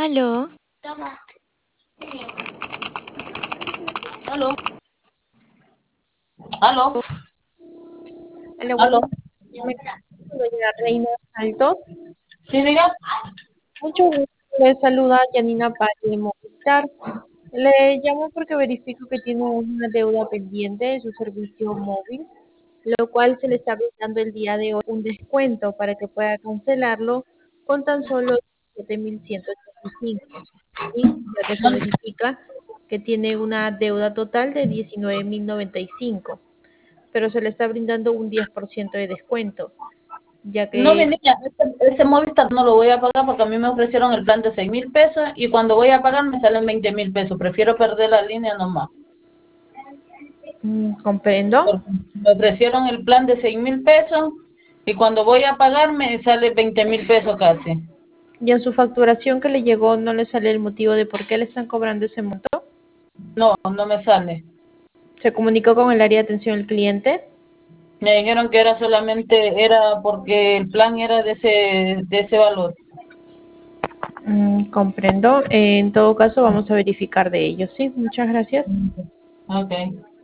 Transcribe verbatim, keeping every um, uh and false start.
Aló. Aló, aló, Hola, aló. buenas tardes. Doña Reina Santos. ¿Sí, diga? Mucho gusto. Les saluda Janina Paz de Movistar. Le llamo porque verifico que tiene una deuda pendiente de su servicio móvil, lo cual se le está brindando el día de hoy un descuento para que pueda cancelarlo con tan solo siete mil ciento ochenta y cinco. ¿Sí? Ya que se verifica que tiene una deuda total de diecinueve mil noventa y cinco, pero se le está brindando un diez por ciento de descuento, ya No, mi que niña, ese, ese Movistar no lo voy a pagar porque a mí me ofrecieron el plan de seis mil pesos y cuando voy a pagar me salen veinte mil pesos. Prefiero perder la línea nomás. mm, comprendo. Porque me ofrecieron el plan de seis mil pesos y cuando voy a pagar me sale veinte mil pesos casi. Y en su facturación que le llegó no le sale el motivo de por qué le están cobrando ese monto. No, no me sale. Se comunicó con el área de atención al cliente. Me dijeron que era solamente, era porque el plan era de ese, de ese valor. Mm, comprendo. Eh, en todo caso, vamos a verificar de ello. Sí, muchas gracias. Ok.